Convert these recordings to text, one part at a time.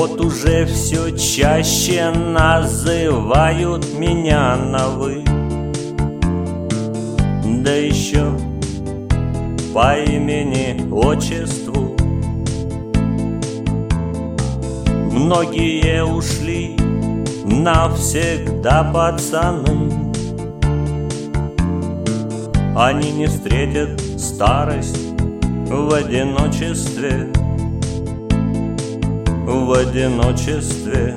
Вот уже все чаще называют меня на «вы», да еще по имени, отчеству. Многие ушли навсегда, пацаны. Они не встретят старость в одиночестве, в одиночестве.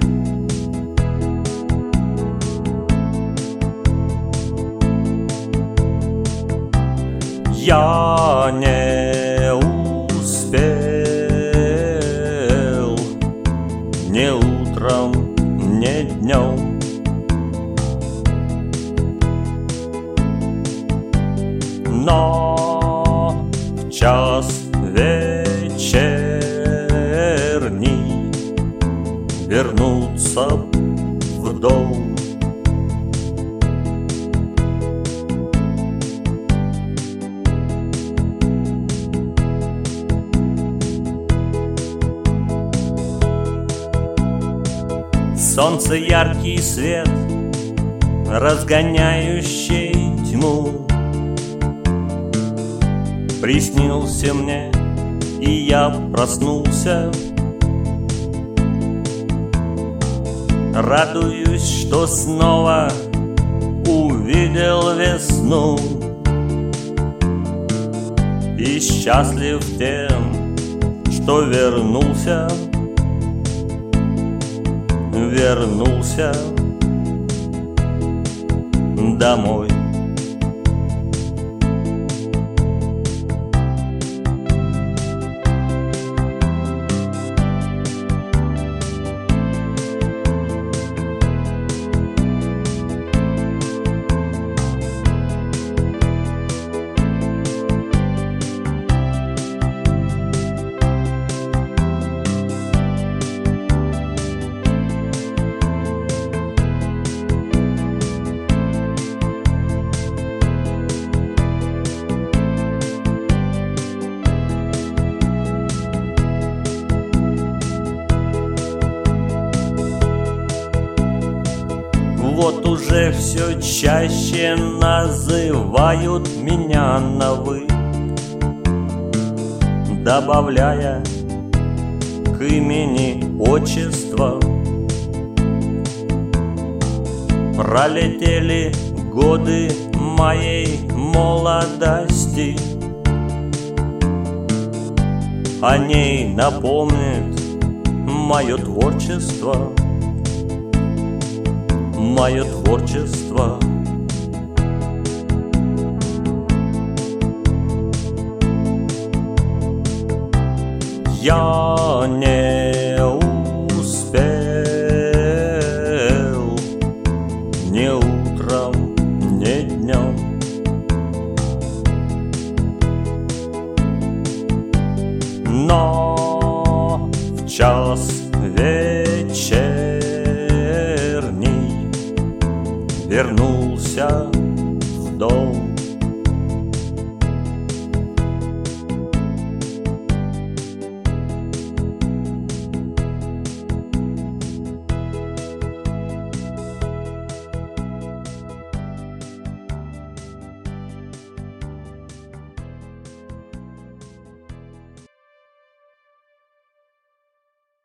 Я не успел ни утром, ни днем. Но в час вечерний вернуться в дом. Солнце яркий свет, разгоняющий тьму, приснился мне, и я проснулся. Радуюсь, что снова увидел весну, и счастлив тем, что вернулся домой. Вот уже все чаще называют меня на «вы», добавляя к имени отчество. Пролетели годы моей молодости, о ней напомнит мое творчество. Мое творчество. Я не успел ни утром, ни днем. Но в час вечерний вернулся в дом.